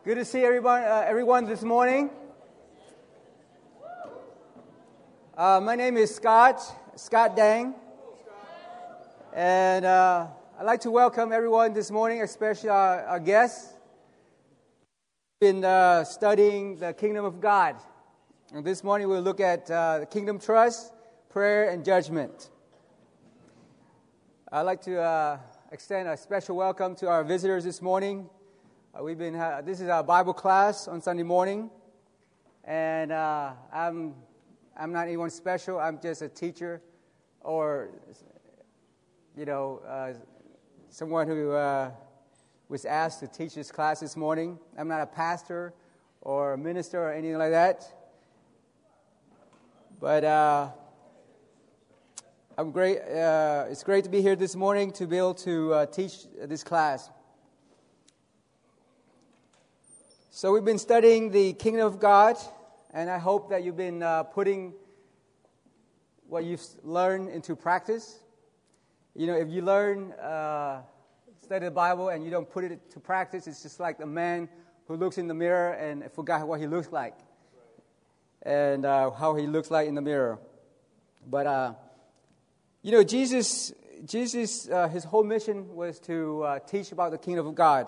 Good to see everyone this morning. My name is Scott Dang, and I'd like to welcome everyone this morning, especially our guests. We've been studying the Kingdom of God, and this morning we'll look at the Kingdom Trust, Prayer, and Judgment. I'd like to extend a special welcome to our visitors this morning. This is our Bible class on Sunday morning, and I'm not anyone special. I'm just a teacher, or someone who was asked to teach this class this morning. I'm not a pastor or a minister or anything like that, but I'm great. It's great to be here this morning to be able to teach this class. So we've been studying the Kingdom of God, and I hope that you've been putting what you've learned into practice. You know, if you study the Bible and you don't put it to practice, it's just like the man who looks in the mirror and forgot what he looks like and how he looks like in the mirror. But, Jesus, his whole mission was to teach about the Kingdom of God.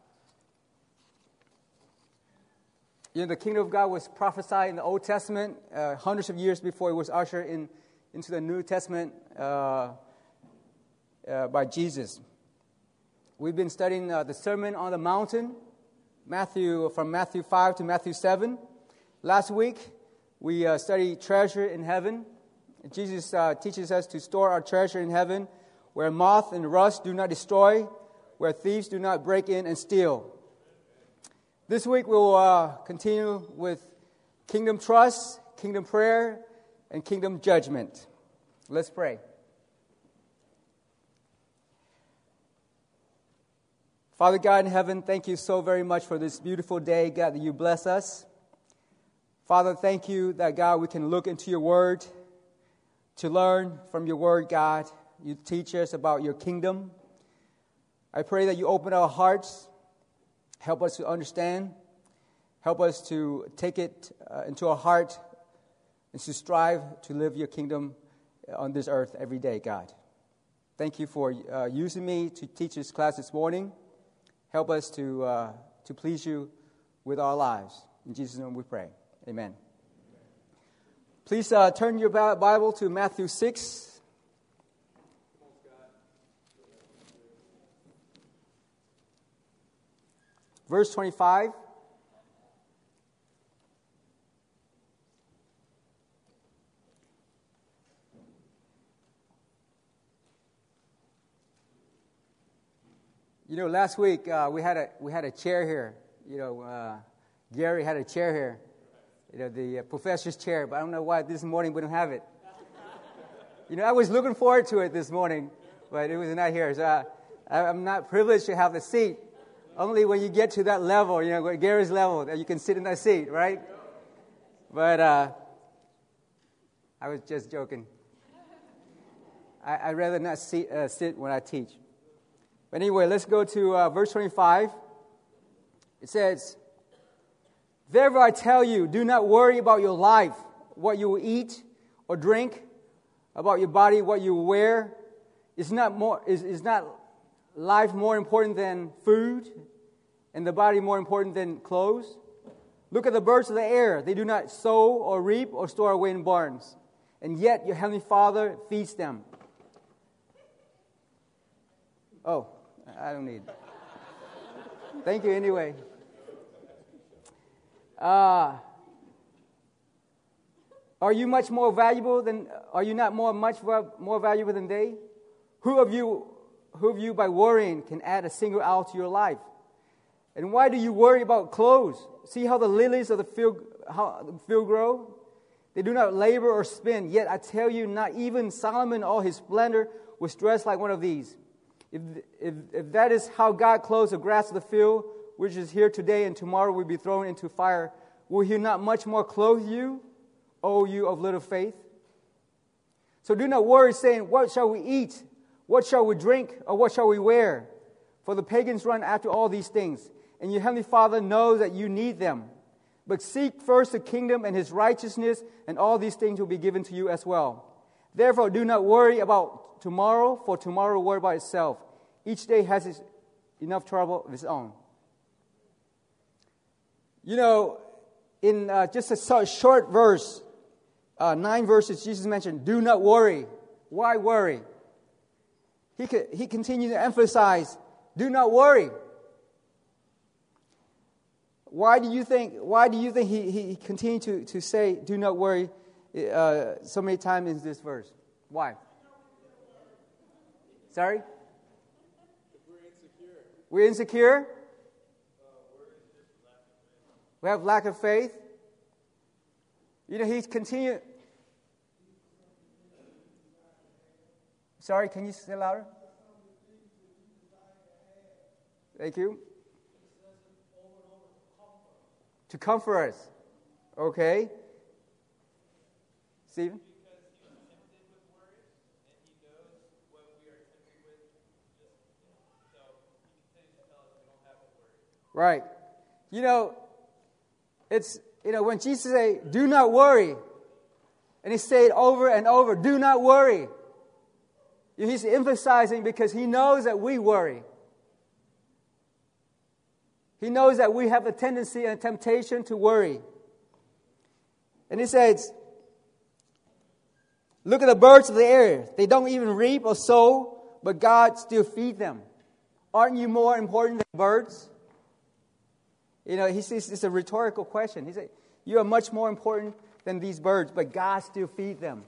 The Kingdom of God was prophesied in the Old Testament hundreds of years before it was ushered into the New Testament by Jesus. We've been studying the Sermon on the Mountain, from Matthew 5 to Matthew 7. Last week, we studied treasure in heaven. Jesus teaches us to store our treasure in heaven, where moth and rust do not destroy, where thieves do not break in and steal. This week we'll continue with Kingdom Trust, Kingdom Prayer, and Kingdom Judgment. Let's pray. Father God in heaven, thank you so very much for this beautiful day, God, that you bless us. Father, thank you that, God, we can look into your word to learn from your word, God. You teach us about your kingdom. I pray that you open our hearts. Help us to understand. Help us to take it into our heart and to strive to live your kingdom on this earth every day, God. Thank you for using me to teach this class this morning. Help us to please you with our lives. In Jesus' name we pray. Amen. Please turn your Bible to Matthew 6. Verse 25. Last week we had a chair here. Gary had a chair here. The professor's chair, but I don't know why this morning we don't have it. I was looking forward to it this morning, but it was not here. So I'm not privileged to have the seat. Only when you get to that level, Gary's level, that you can sit in that seat, right? But I was just joking. I'd rather not sit when I teach. But anyway, let's go to verse 25. It says, "Therefore I tell you, do not worry about your life, what you will eat or drink, about your body, what you will wear. Is not life more important than food, and the body more important than clothes? Look at the birds of the air. They do not sow or reap or store away in barns, and yet your heavenly Father feeds them." Oh, I don't need it. Thank you anyway. Are you not more valuable than they? Who of you by worrying can add a single hour to your life? And why do you worry about clothes? See how the lilies of the field grow? They do not labor or spin. Yet I tell you, not even Solomon in all his splendor was dressed like one of these. If that is how God clothes the grass of the field, which is here today and tomorrow will be thrown into fire, will he not much more clothe you, O you of little faith? So do not worry, saying, what shall we eat? What shall we drink? Or what shall we wear? For the pagans run after all these things, and your heavenly Father knows that you need them. But seek first the kingdom and His righteousness, and all these things will be given to you as well. Therefore, do not worry about tomorrow, for tomorrow will worry about itself. Each day has enough trouble of its own. You know, in just a short verse, 9 verses, Jesus mentioned, do not worry. Why worry? He continued to emphasize, do not worry. Why do you think he continued to say, do not worry so many times in this verse? Why? Sorry? We're insecure? We have lack of faith? You know, he's continued. Sorry, can you say louder? Thank you. To comfort us. Okay. Stephen? Because he was tempted with worries, and he knows what we are tempted with. So he continues to tell us we don't have to worry. Right. You know, it's, when Jesus say, do not worry, and he said over and over, do not worry. He's emphasizing because he knows that we worry. He knows that we have a tendency and a temptation to worry. And he says, look at the birds of the air. They don't even reap or sow, but God still feeds them. Aren't you more important than birds? You know, he says it's a rhetorical question. He said, you are much more important than these birds, but God still feeds them.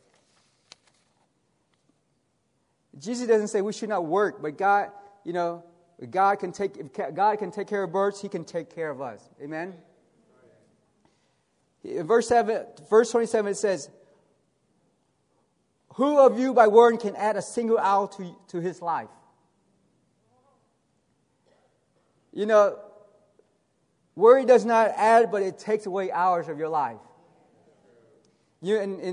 Jesus doesn't say we should not work, but God, if God can take care of birds, He can take care of us. Amen? In verse 27, it says, who of you by worrying can add a single hour to his life? You know, worry does not add, but it takes away hours of your life. In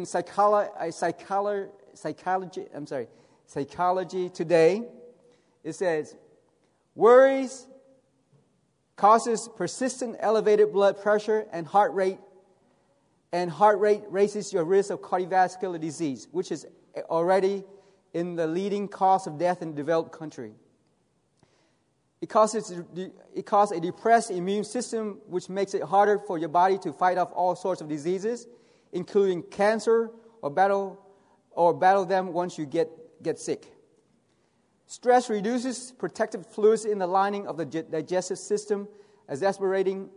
psychology today, it says, worries causes persistent elevated blood pressure and heart rate raises your risk of cardiovascular disease, which is already in the leading cause of death in the developed country. It causes a depressed immune system, which makes it harder for your body to fight off all sorts of diseases, including cancer, or battle them once you get sick. Stress reduces protective fluids in the lining of the digestive system, exacerbating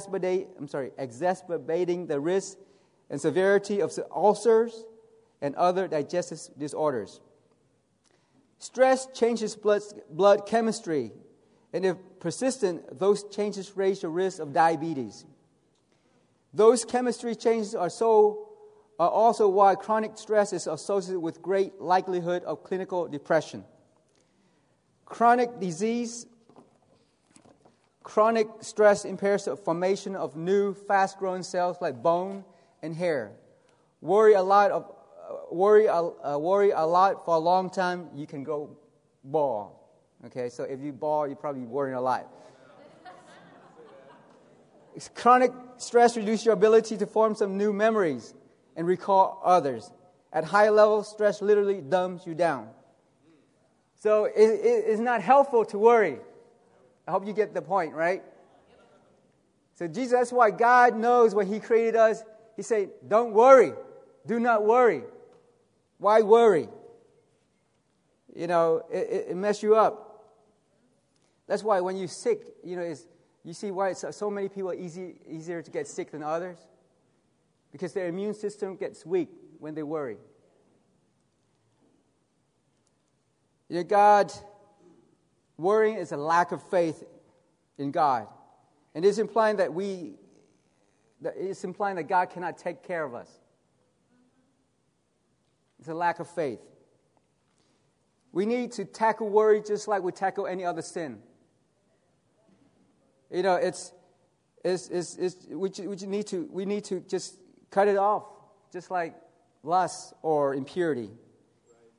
the risk and severity of ulcers and other digestive disorders. Stress changes blood chemistry, and if persistent, those changes raise your risk of diabetes. Those chemistry changes are also why chronic stress is associated with great likelihood of clinical depression. Chronic stress impairs the formation of new, fast-growing cells like bone and hair. Worry a lot for a long time, you can go bald. Okay, so if you bald, you're probably worrying a lot. Chronic stress reduces your ability to form some new memories and recall others. At high levels, stress literally dumbs you down. So it's not helpful to worry. I hope you get the point, right? So Jesus, that's why God knows when He created us. He said, don't worry. Do not worry. Why worry? You know, it messes you up. That's why when you're sick, you see why so many people are easier to get sick than others? Because their immune system gets weak when they worry. Worrying is a lack of faith in God. And it's implying that God cannot take care of us. It's a lack of faith. We need to tackle worry just like we tackle any other sin. We need to just cut it off, just like lust or impurity.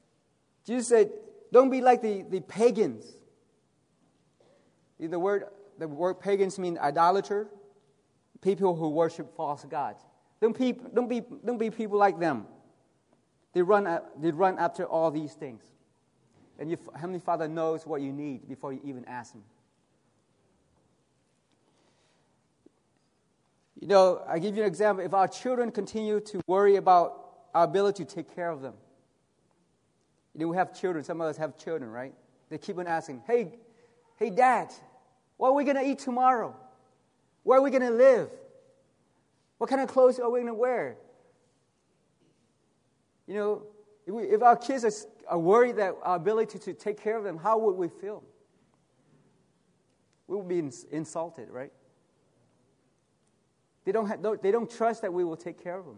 Jesus said, don't be like the pagans. The word the word pagans means idolater, people who worship false gods. Don't be people like them. They run after all these things. And your Heavenly Father knows what you need before you even ask Him. You know, I give you an example. If our children continue to worry about our ability to take care of them. You know, we have children. Some of us have children, right? They keep on asking, hey, Dad, what are we going to eat tomorrow? Where are we going to live? What kind of clothes are we going to wear? You know, if our kids are worried that our ability to take care of them, how would we feel? We would be insulted, right? They don't trust that we will take care of them.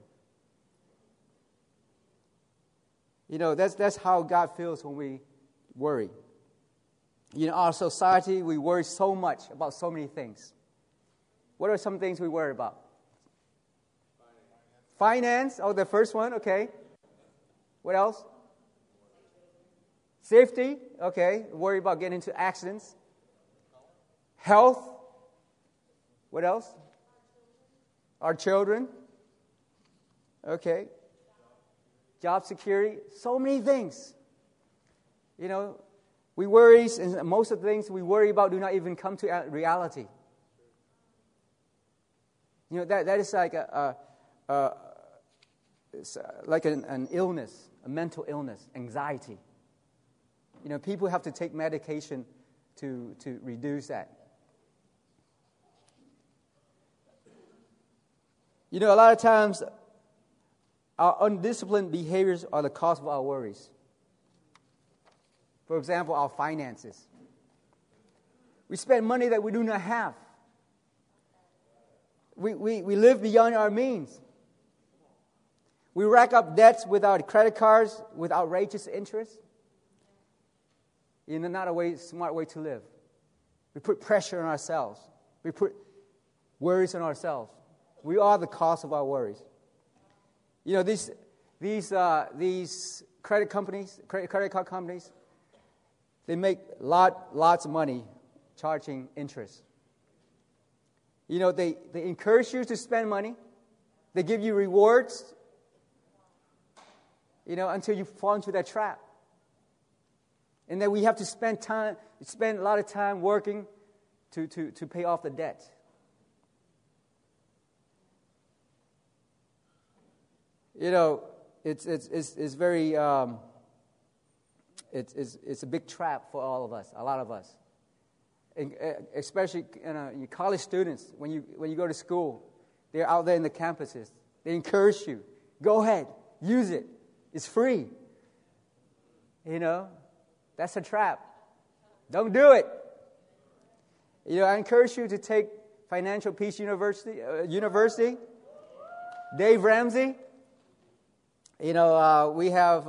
You know, that's how God feels when we worry. You know, our society, we worry so much about so many things. What are some things we worry about? Finance. Oh, the first one, okay. What else? Safety, okay. Worry about getting into accidents. Health. What else? Our children. Okay. Job security. So many things. You know, we worry, and most of the things we worry about do not even come to reality. You know, that is like an illness, a mental illness, anxiety. You know, people have to take medication to reduce that. You know, a lot of times, our undisciplined behaviors are the cause of our worries. For example, our finances. We spend money that we do not have. We live beyond our means. We rack up debts with our credit cards with outrageous interest. You know, not a smart way to live. We put pressure on ourselves. We put worries on ourselves. We are the cause of our worries. You know, these credit card companies, they make lots of money charging interest. You know, they encourage you to spend money. They give you rewards, you know, until you fall into that trap. And then we have to spend a lot of time working to pay off the debt. You know, it's very it's a big trap for all of us, a lot of us, and especially you college students. When you go to school, they're out there in the campuses. They encourage you, go ahead, use it. It's free. You know, that's a trap. Don't do it. You know, I encourage you to take Financial Peace University. Dave Ramsey. You know, we have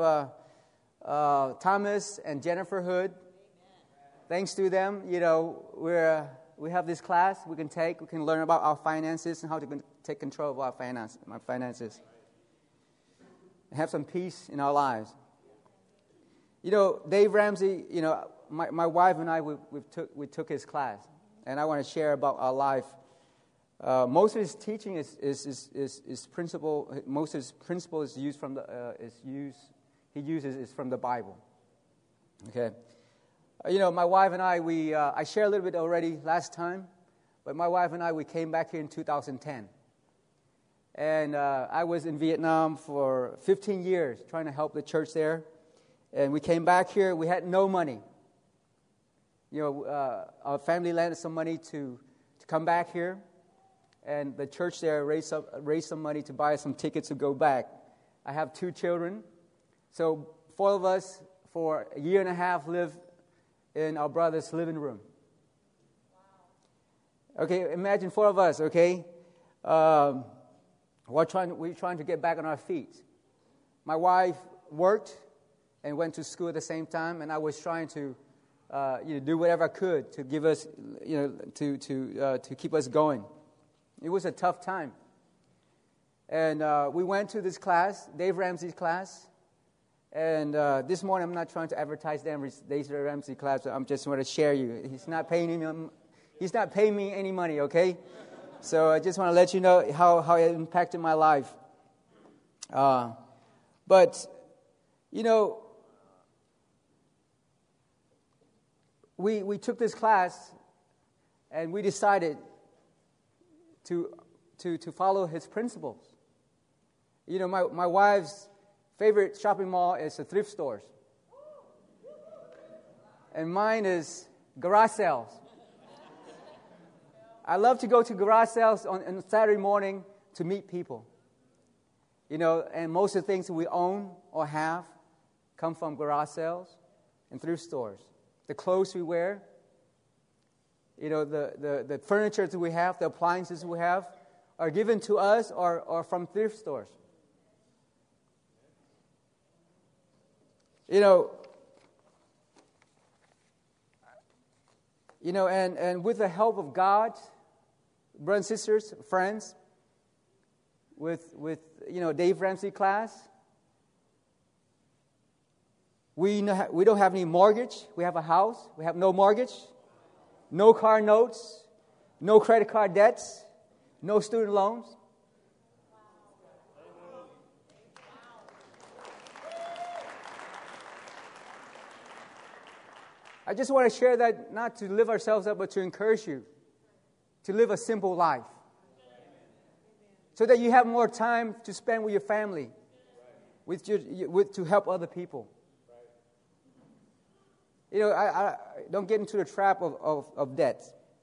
Thomas and Jennifer Hood. Thanks to them, you know, we have this class we can take. We can learn about our finances and how to take control of our finances. And have some peace in our lives. You know, Dave Ramsey, you know, my wife and I, we took his class. And I want to share about our life. Most of his teaching is principle. Most of his principle is used from he uses from the Bible. Okay, you know, my wife and I I shared a little bit already last time, but my wife and I we came back here in 2010, and I was in Vietnam for 15 years trying to help the church there, and we came back here. We had no money. You know, our family lent some money to come back here. And the church there raised some money to buy some tickets to go back. I have 2 children. So 4 of us, for a year and a half, live in our brother's living room. Wow. Okay, imagine 4 of us, okay? We're trying to get back on our feet. My wife worked and went to school at the same time, and I was trying to do whatever I could to give us, to keep us going. It was a tough time. And we went to this class, Dave Ramsey's class. And this morning, I'm not trying to advertise Dave Ramsey class. I'm just want to share you. He's not paying He's not paying me any money, okay? So I just want to let you know how it impacted my life. But, you know, we took this class and we decided to follow his principles. You know, my wife's favorite shopping mall is the thrift stores. And mine is garage sales. I love to go to garage sales on Saturday morning to meet people. You know, and most of the things we own or have come from garage sales and thrift stores. The clothes we wear, you know, the furniture that we have, the appliances we have, are given to us or from thrift stores. You know, and with the help of God, brothers and sisters, friends, with Dave Ramsey class, we don't have any mortgage. We have a house. We have no mortgage, no car notes, no credit card debts, no student loans. I just want to share that, not to lift ourselves up, but to encourage you to live a simple life, so that you have more time to spend with your family, to help other people. You know, I don't get into the trap of debt.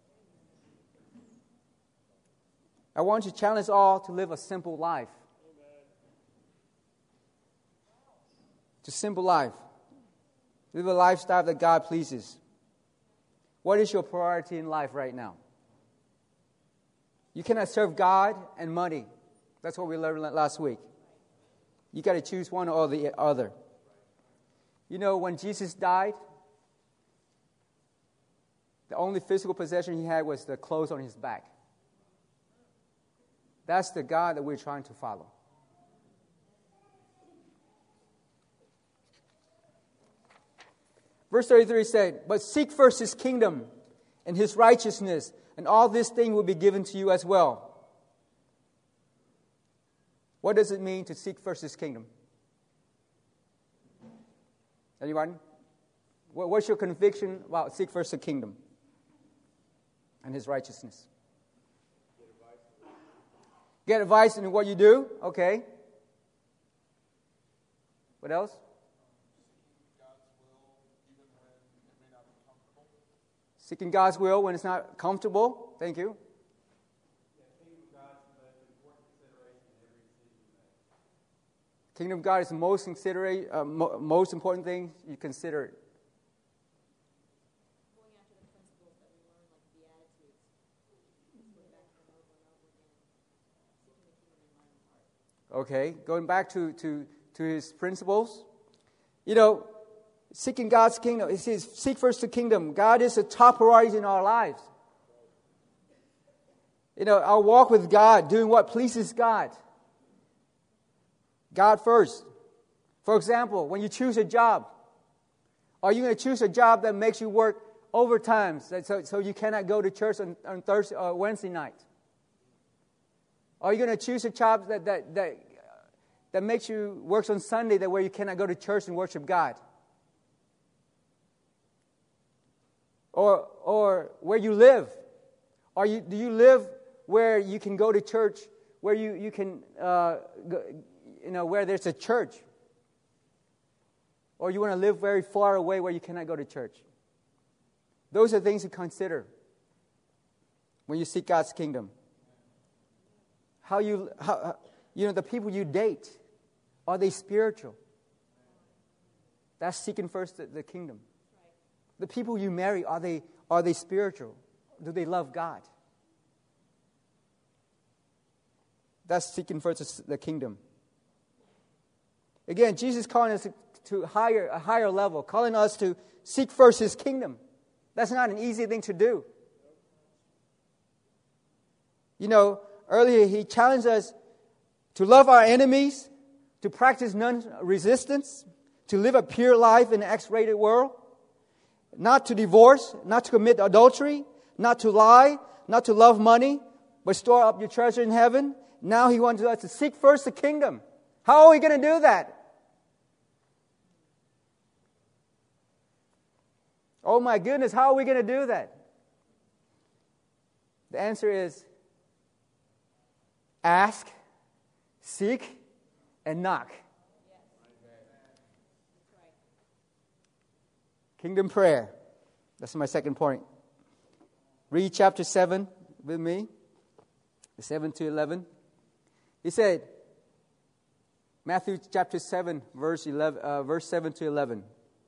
I want to challenge all to live a simple life. It's a simple life. Live a lifestyle that God pleases. What is your priority in life right now? You cannot serve God and money. That's what we learned last week. You got to choose one or the other. You know, when Jesus died, the only physical possession he had was the clothes on his back. That's the God that we're trying to follow. Verse 33 said, "But seek first his kingdom and his righteousness, and all these things will be given to you as well." What does it mean to seek first his kingdom? Anyone? What's your conviction about seek first the kingdom and his righteousness? Get advice in what you do? Okay. What else? Seeking God's will when it's not comfortable. Thank you. Kingdom of God is the most important thing you consider. Going after the principles that we learn, like the Beatitudes, going back to them over and over again, seeking the kingdom in mind and heart. Okay, going back to his principles. You know, seeking God's kingdom. It says, seek first the kingdom. God is the top priority in our lives. You know, our walk with God, doing what pleases God. God first. For example, when you choose a job, are you going to choose a job that makes you work overtime so you cannot go to church on Thursday or Wednesday night? Are you going to choose a job that makes you work on Sunday where you cannot go to church and worship God? Or where you live? Do you live where you can go to church, where you can where there's a church? Or you want to live very far away where you cannot go to church? Those are things to consider when you seek God's kingdom. The people you date, are they spiritual? That's seeking first the kingdom. The people you marry, are they spiritual? Do they love God? That's seeking first the kingdom. Again, Jesus is calling us to a higher level, calling us to seek first his kingdom. That's not an easy thing to do. You know, earlier he challenged us to love our enemies, to practice non-resistance, to live a pure life in an X-rated world, not to divorce, not to commit adultery, not to lie, not to love money, but store up your treasure in heaven. Now he wants us to seek first the kingdom. How are we going to do that? Oh my goodness, how are we going to do that? The answer is ask, seek, and knock. Kingdom prayer. That's my second point. Read chapter 7 with me, 7 to 11. He said, Matthew chapter 7, verse 7 to 11.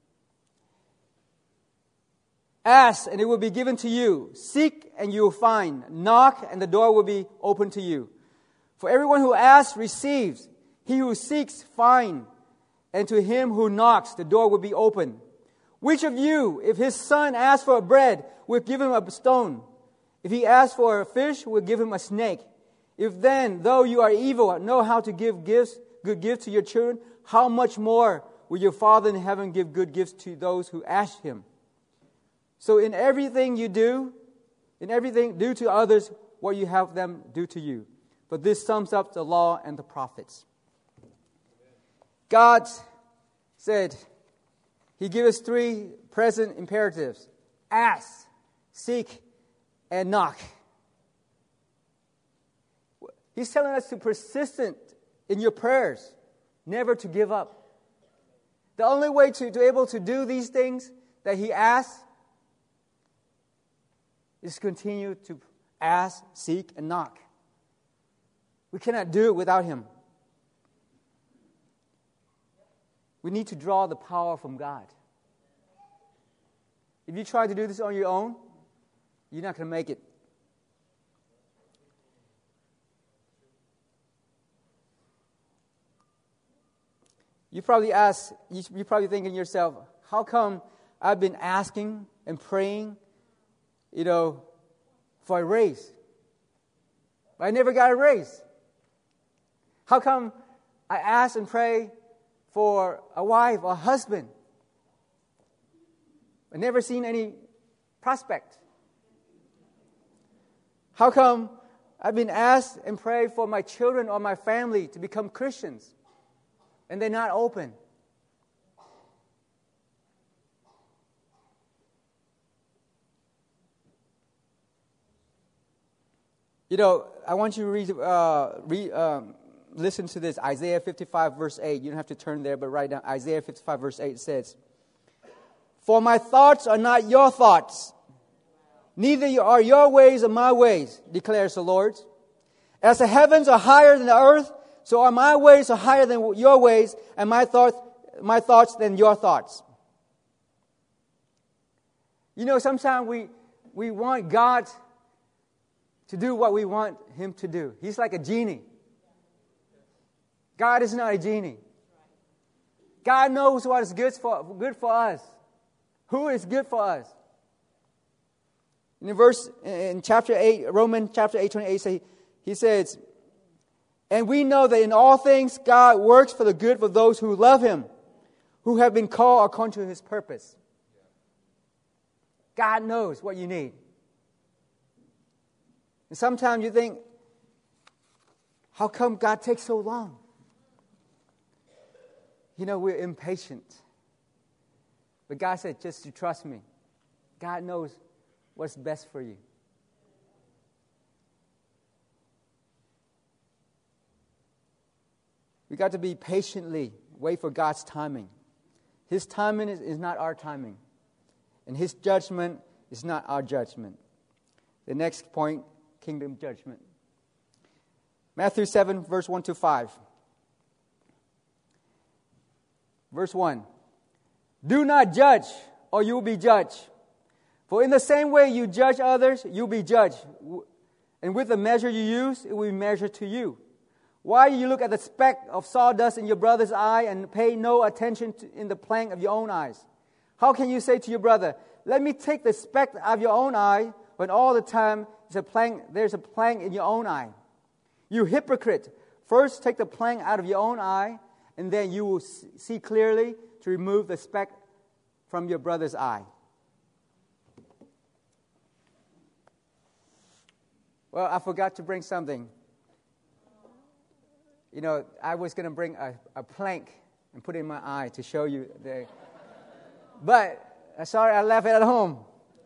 Ask, and it will be given to you. Seek, and you will find. Knock, and the door will be opened to you. For everyone who asks receives. He who seeks finds. And to him who knocks, the door will be opened. Which of you, if his son asks for a bread, will give him a stone? If he asks for a fish, will give him a snake? If then, though you are evil, know how to give good gifts to your children, how much more will your Father in heaven give good gifts to those who ask him? So in everything you do, do to others what you have them do to you. For this sums up the law and the prophets. God said, He gave us 3 present imperatives. Ask, seek, and knock. He's telling us to be persistent in your prayers, never to give up. The only way to be able to do these things that He asks is continue to ask, seek, and knock. We cannot do it without Him. We need to draw the power from God. If you try to do this on your own, you're not going to make it. You're probably thinking to yourself, how come I've been asking and praying, for a raise, but I never got a raise? How come I ask and pray for a wife or a husband, but never seen any prospect? How come I've been asked and prayed for my children or my family to become Christians, and they're not open? I want you to listen to this. Isaiah 55, verse 8. You don't have to turn there, but write down. Isaiah 55, verse 8 says, "For my thoughts are not your thoughts, neither are your ways or my ways, declares the Lord. As the heavens are higher than the earth, so are my ways are higher than your ways, and my thoughts than your thoughts." Sometimes we want God to do what we want Him to do. He's like a genie. God is not a genie. God knows what is good for us. Who is good for us? In chapter 8, Romans chapter 8:28, he says, "And we know that in all things God works for the good for those who love Him, who have been called according to His purpose." God knows what you need. And sometimes you think, how come God takes so long? We're impatient. But God said, just to trust me. God knows what's best for you. We got to be patiently wait for God's timing. His timing is not our timing. And His judgment is not our judgment. The next point, kingdom judgment. Matthew 7, verse 1 to 5. Verse 1. "Do not judge, or you will be judged. For in the same way you judge others, you'll be judged. And with the measure you use, it will be measured to you. Why do you look at the speck of sawdust in your brother's eye and pay no attention in the plank of your own eyes? How can you say to your brother, 'Let me take the speck out of your own eye,' when all the time there's a plank in your own eye? You hypocrite! First take the plank out of your own eye, and then you will see clearly to remove the speck from your brother's eye." Well, I forgot to bring something. You know, I was going to bring a plank and put it in my eye to show you. But, sorry, I left it at home.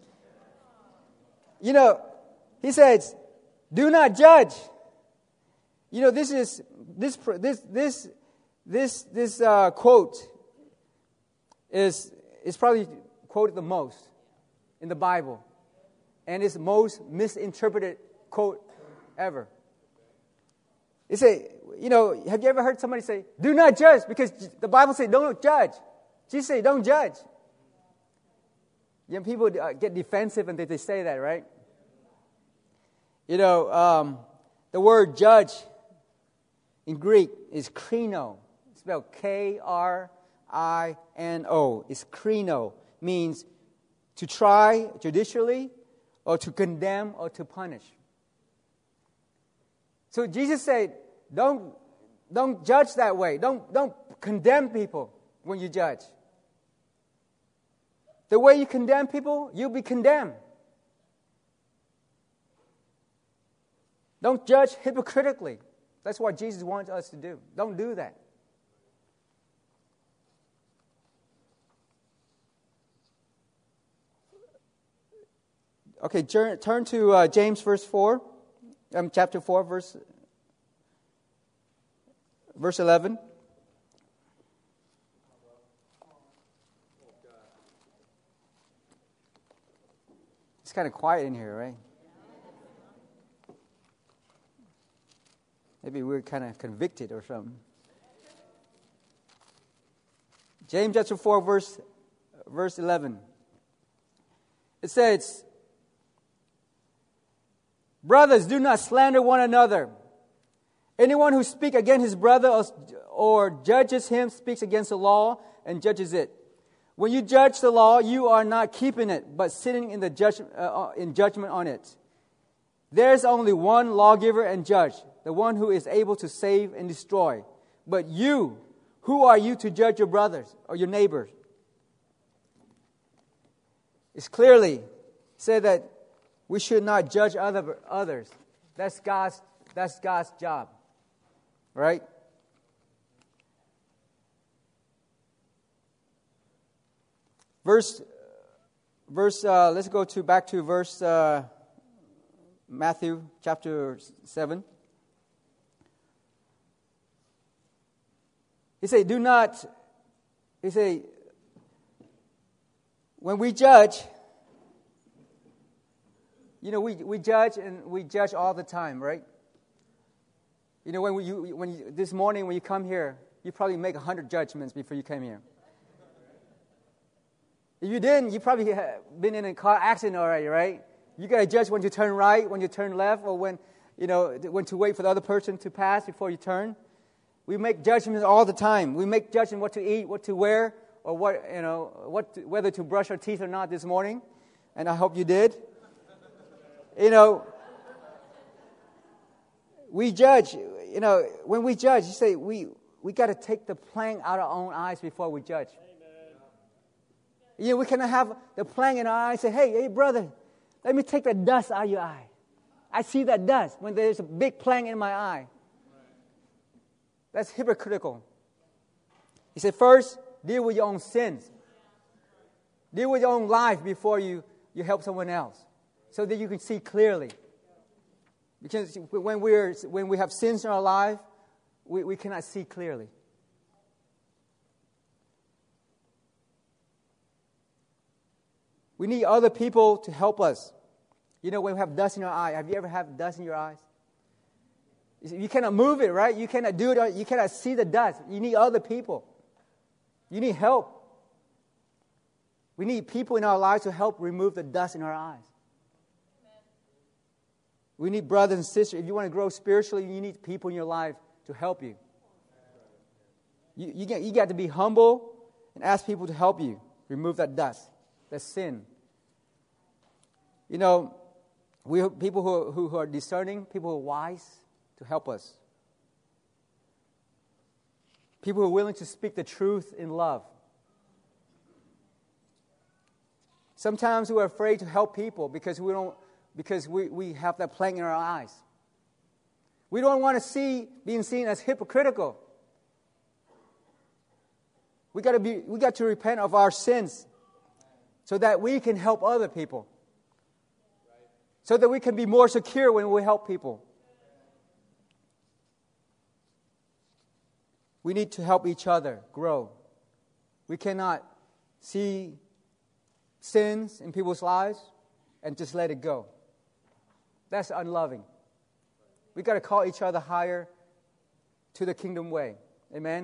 You know, he says, do not judge. You know, this quote is probably quoted the most in the Bible. And it's the most misinterpreted quote ever. It say, you know, have you ever heard somebody say, do not judge, because the Bible says don't judge. Jesus said don't judge. Young people get defensive and they say that, right? You know, the word judge in Greek is krino. It's spelled Krino. It's krino. Means to try judicially or to condemn or to punish. So Jesus said, don't judge that way. Don't condemn people when you judge. The way you condemn people, you'll be condemned. Don't judge hypocritically. That's what Jesus wants us to do. Don't do that. Okay, turn to James chapter 4, verse 11. It's kind of quiet in here, right? Maybe we're kind of convicted or something. James chapter 4, verse 11. It says, brothers, do not slander one another. Anyone who speaks against his brother or judges him speaks against the law and judges it. When you judge the law, you are not keeping it, but sitting in judgment on it. There is only one lawgiver and judge, the one who is able to save and destroy. But you, who are you to judge your brothers or your neighbors? It's clearly said that we should not judge others. That's God's job, right? Let's go back to verse Matthew chapter 7. He say, when we judge, you know, we judge and we judge all the time, right? You know, this morning when you come here, you probably make 100 judgments before you came here. If you didn't, you probably have been in a car accident already, right? You got to judge when you turn right, when you turn left, or when to wait for the other person to pass before you turn. We make judgments all the time. We make judgments what to eat, what to wear, or whether to brush our teeth or not this morning. And I hope you did. You know, we judge. You know, when we judge, you say we got to take the plank out of our own eyes before we judge. You know, we cannot have the plank in our eye and say, hey, brother, let me take the dust out of your eye. I see that dust when there's a big plank in my eye. That's hypocritical. He said, first, deal with your own sins. Deal with your own life before you help someone else, so that you can see clearly. Because when we have sins in our life, we cannot see clearly. We need other people to help us. You know, when we have dust in our eye, have you ever had dust in your eyes? You cannot move it, right? You cannot do it. You cannot see the dust. You need other people. You need help. We need people in our lives to help remove the dust in our eyes. We need brothers and sisters. If you want to grow spiritually, you need people in your life to help you. You got to be humble and ask people to help you remove that dust, that sin. You know, we have people who are discerning, people who are wise to help us. People who are willing to speak the truth in love. Sometimes we're afraid to help people because we don't because we have that plank in our eyes. We don't want to being seen as hypocritical. We got to repent of our sins so that we can help other people. So that we can be more secure when we help people. We need to help each other grow. We cannot see sins in people's lives and just let it go. That's unloving. We got to call each other higher to the kingdom way. Amen?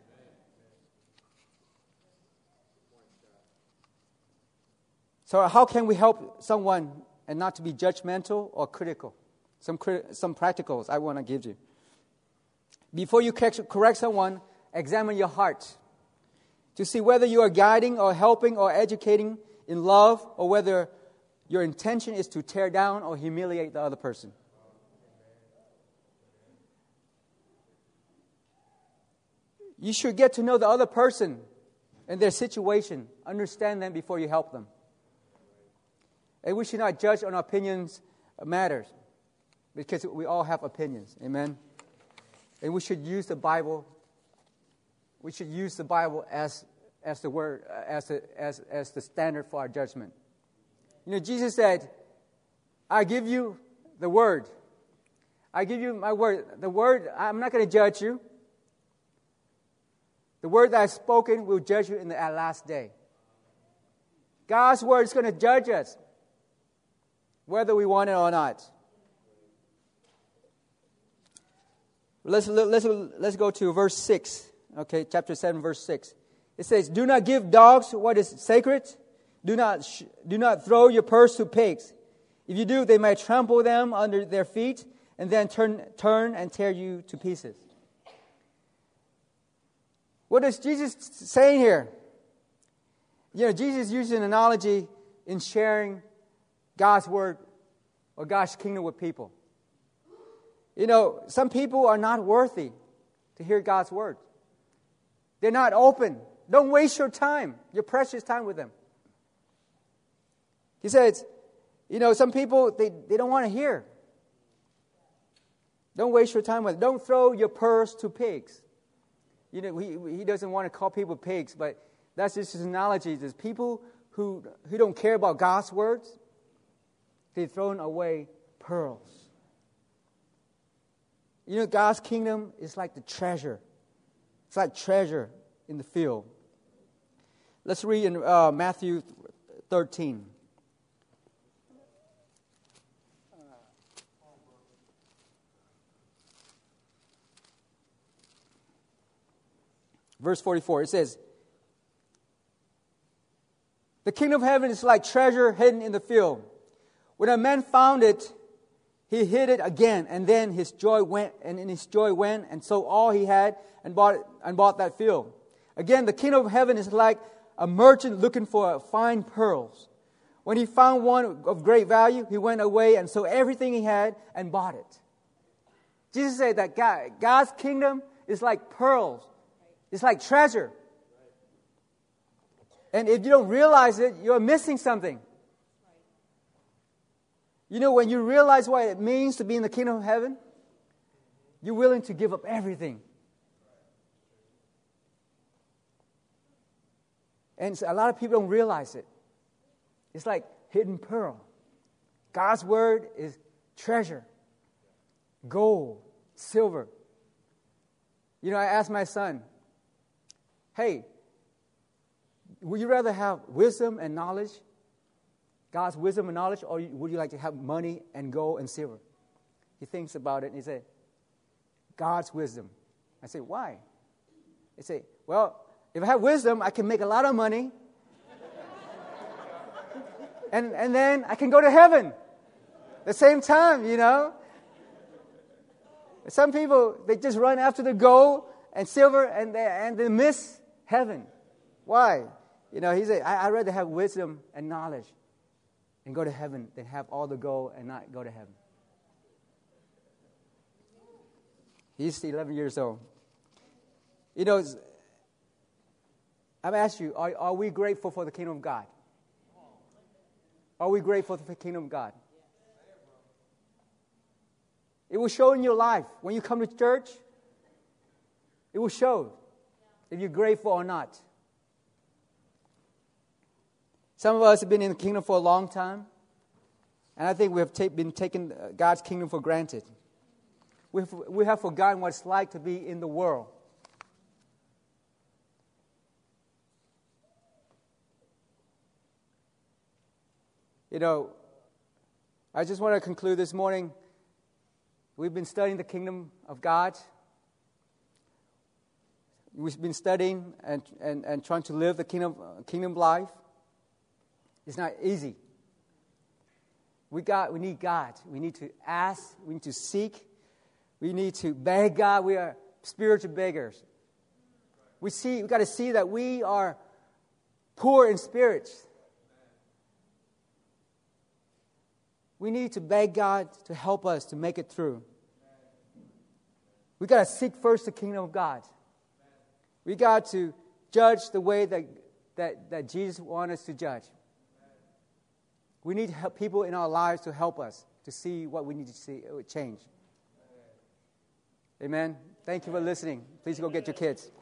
So how can we help someone and not to be judgmental or critical? Some practicals I want to give you. Before you correct someone, examine your heart to see whether you are guiding or helping or educating in love, or whether your intention is to tear down or humiliate the other person. You should get to know the other person and their situation. Understand them before you help them. And we should not judge on opinions matters, because we all have opinions. Amen? And we should use the Bible. We should use the Bible as the word, as the standard for our judgment. You know, Jesus said, I give you the word. I give you my word. The word, I'm not going to judge you. The word that I've spoken will judge you in the last day. God's word is going to judge us, whether we want it or not. Let's go to verse 6. Okay, chapter 7, verse 6. It says, do not give dogs what is sacred. Do not throw your purse to pigs. If you do, they might trample them under their feet and then turn and tear you to pieces. What is Jesus saying here? You know, Jesus used an analogy in sharing God's word or God's kingdom with people. You know, some people are not worthy to hear God's word. They're not open. Don't waste your time, your precious time with them. He says, you know, some people, they don't want to hear. Don't waste your time with them. Don't throw your purse to pigs. You know, he doesn't want to call people pigs, but that's just his analogy. There's people who don't care about God's words. They've thrown away pearls. You know, God's kingdom is like the treasure. It's like treasure in the field. Let's read in Matthew 13. Verse 44, it says, the kingdom of heaven is like treasure hidden in the field. When a man found it, he hid it again, and then his joy went, and sold all he had and bought that field. Again, the kingdom of heaven is like a merchant looking for fine pearls. When he found one of great value, he went away and sold everything he had and bought it. Jesus said that God's kingdom is like pearls. It's like treasure. And if you don't realize it, you're missing something. You know, when you realize what it means to be in the kingdom of heaven, you're willing to give up everything. And a lot of people don't realize it. It's like hidden pearl. God's word is treasure. Gold, silver. You know, I asked my son, hey, would you rather have wisdom and knowledge, God's wisdom and knowledge, or would you like to have money and gold and silver? He thinks about it and he said, God's wisdom. I say, why? He say, well, if I have wisdom, I can make a lot of money. and then I can go to heaven at the same time, you know. Some people, they just run after the gold and silver and they miss heaven. Why? You know, he said, I'd rather have wisdom and knowledge and go to heaven than have all the gold and not go to heaven. He's 11 years old. You know, I've asked you, are we grateful for the kingdom of God? Are we grateful for the kingdom of God? It will show in your life. When you come to church, it will show if you're grateful or not. Some of us have been in the kingdom for a long time, and I think we have been taking God's kingdom for granted. We have forgotten what it's like to be in the world. You know, I just want to conclude this morning. We've been studying the kingdom of God. We've been studying and trying to live the kingdom life. It's not easy. We need God. We need to ask. We need to seek. We need to beg God. We are spiritual beggars. We got to see that we are poor in spirit. We need to beg God to help us to make it through. We got to seek first the kingdom of God. We got to judge the way that Jesus wants us to judge. We need help people in our lives to help us to see what we need to see change. Amen. Thank you for listening. Please go get your kids.